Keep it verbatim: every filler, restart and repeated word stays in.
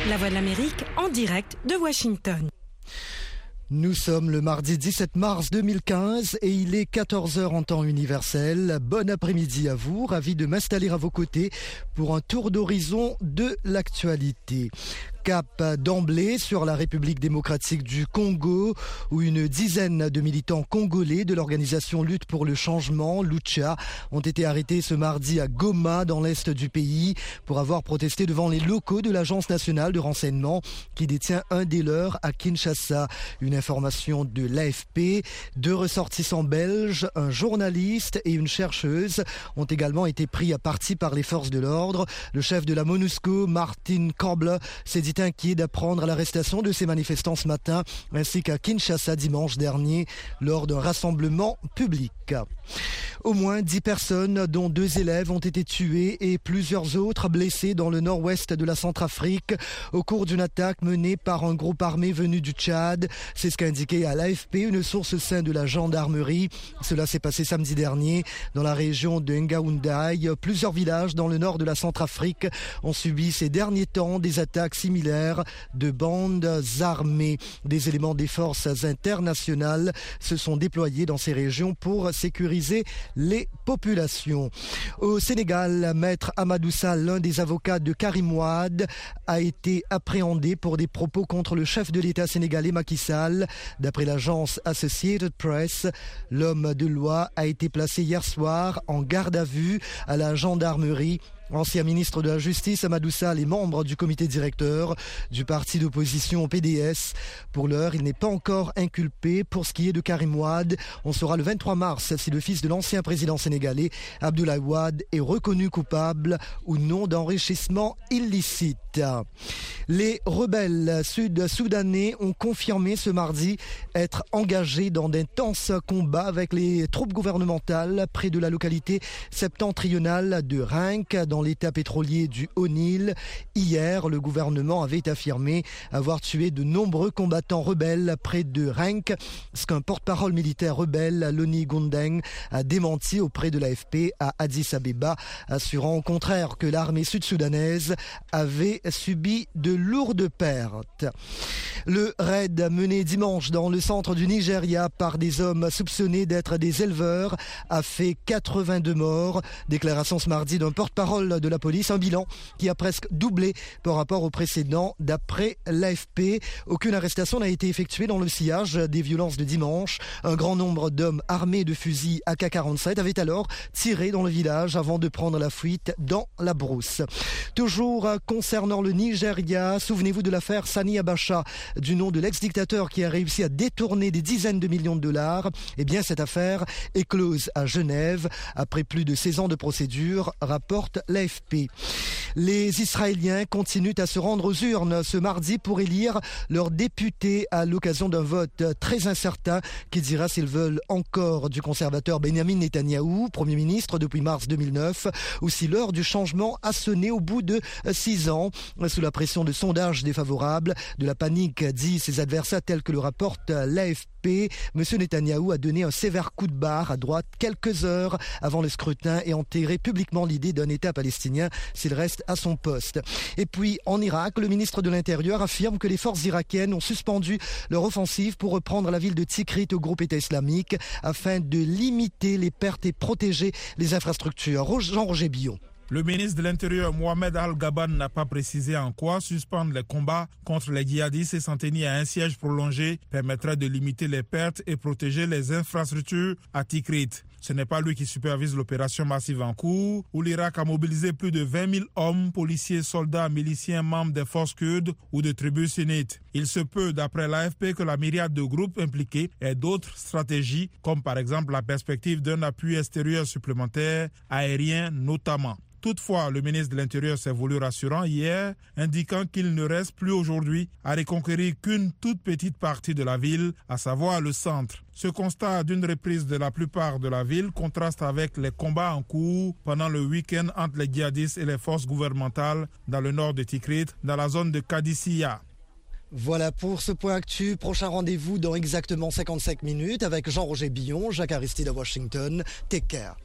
La Voix de l'Amérique en direct de Washington. Nous sommes le mardi dix-sept mars deux mille quinze et il est quatorze heures en temps universel. Bon après-midi à vous, ravi de m'installer à vos côtés pour un tour d'horizon de l'actualité. Cap d'emblée sur la République démocratique du Congo, où une dizaine de militants congolais de l'organisation Lutte pour le changement, Lucha, ont été arrêtés ce mardi à Goma, dans l'est du pays, pour avoir protesté devant les locaux de l'Agence nationale de renseignement qui détient un des leurs à Kinshasa. Une information de l'A F P. Deux ressortissants belges, un journaliste et une chercheuse ont également été pris à partie par les forces de l'ordre. Le chef de la MONUSCO, Martin Kobler, s'est dit inquiet d'apprendre l'arrestation de ces manifestants ce matin, ainsi qu'à Kinshasa dimanche dernier, lors d'un rassemblement public. Au moins dix personnes, dont deux élèves, ont été tuées et plusieurs autres blessées dans le nord-ouest de la Centrafrique au cours d'une attaque menée par un groupe armé venu du Tchad. C'est ce qu'a indiqué à l'A F P une source au sein de la gendarmerie. Cela s'est passé samedi dernier dans la région de Ngaoundai. Plusieurs villages dans le nord de la Centrafrique ont subi ces derniers temps des attaques similaires de bandes armées. Des éléments des forces internationales se sont déployés dans ces régions pour sécuriser les populations. Au Sénégal, Maître Amadou Sall, l'un des avocats de Karim Wade, a été appréhendé pour des propos contre le chef de l'État sénégalais Macky Sall. D'après l'agence Associated Press, l'homme de loi a été placé hier soir en garde à vue à la gendarmerie. Ancien ministre de la Justice, Amadou Sall est membre du comité directeur du parti d'opposition P D S. Pour l'heure, il n'est pas encore inculpé. Pour ce qui est de Karim Wade, on saura le vingt-trois mars si le fils de l'ancien président sénégalais, Abdoulaye Wade, est reconnu coupable ou non d'enrichissement illicite. Les rebelles sud-soudanais ont confirmé ce mardi être engagés dans d'intenses combats avec les troupes gouvernementales près de la localité septentrionale de Renk, dans l'état pétrolier du Haut-Nil. Hier, le gouvernement avait affirmé avoir tué de nombreux combattants rebelles près de Renk, ce qu'un porte-parole militaire rebelle, Loni Gundeng, a démenti auprès de l'A F P à Addis Abeba, assurant au contraire que l'armée sud-soudanaise avait subi de lourdes pertes. Le raid mené dimanche dans le centre du Nigeria par des hommes soupçonnés d'être des éleveurs a fait quatre-vingt-deux morts. Déclaration ce mardi d'un porte-parole de la police, un bilan qui a presque doublé par rapport au précédent d'après l'A F P. Aucune arrestation n'a été effectuée dans le sillage des violences de dimanche. Un grand nombre d'hommes armés de fusils A K quarante-sept avaient alors tiré dans le village avant de prendre la fuite dans la brousse. Toujours concernant le Nigeria, souvenez-vous de l'affaire Sani Abacha, du nom de l'ex-dictateur qui a réussi à détourner des dizaines de millions de dollars. Eh bien, cette affaire est close à Genève après plus de seize ans de procédure, rapporte l'A F P. Les Israéliens continuent à se rendre aux urnes ce mardi pour élire leurs députés à l'occasion d'un vote très incertain qui dira s'ils veulent encore du conservateur Benjamin Netanyahou, Premier ministre depuis mars deux mille neuf, ou si l'heure du changement a sonné au bout de six ans. Sous la pression de sondages défavorables, de la panique, dit ses adversaires, tels que le rapporte l'A F P, M. Netanyahou a donné un sévère coup de barre à droite quelques heures avant le scrutin et enterré publiquement l'idée d'un État palestinien s'il reste à son poste. Et puis, en Irak, le ministre de l'Intérieur affirme que les forces irakiennes ont suspendu leur offensive pour reprendre la ville de Tikrit au groupe État islamique afin de limiter les pertes et protéger les infrastructures. Jean-Roger Billon. Le ministre de l'Intérieur, Mohamed Al-Gaban, n'a pas précisé en quoi suspendre les combats contre les djihadistes et s'en tenir à un siège prolongé permettrait de limiter les pertes et protéger les infrastructures à Tikrit. Ce n'est pas lui qui supervise l'opération massive en cours, où l'Irak a mobilisé plus de vingt mille hommes, policiers, soldats, miliciens, membres des forces kurdes ou de tribus sunnites. Il se peut, d'après l'A F P, que la myriade de groupes impliqués ait d'autres stratégies, comme par exemple la perspective d'un appui extérieur supplémentaire, aérien notamment. Toutefois, le ministre de l'Intérieur s'est voulu rassurant hier, indiquant qu'il ne reste plus aujourd'hui à reconquérir qu'une toute petite partie de la ville, à savoir le centre. Ce constat d'une reprise de la plupart de la ville contraste avec les combats en cours pendant le week-end entre les djihadistes et les forces gouvernementales dans le nord de Tikrit, dans la zone de Kadissia. Voilà pour ce point actu. Prochain rendez-vous dans exactement cinquante-cinq minutes avec Jean-Roger Billon, Jacques Aristide à Washington. Take care.